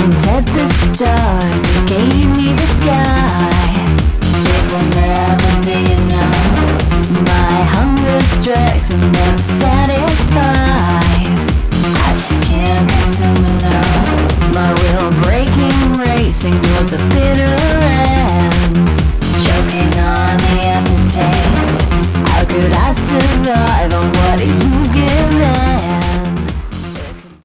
Pointed the stars, you gave me the sky. It will never be enough. My hunger strikes, I'm never satisfied. I just can't consume enough. My will breaking, racing feels a bitter end.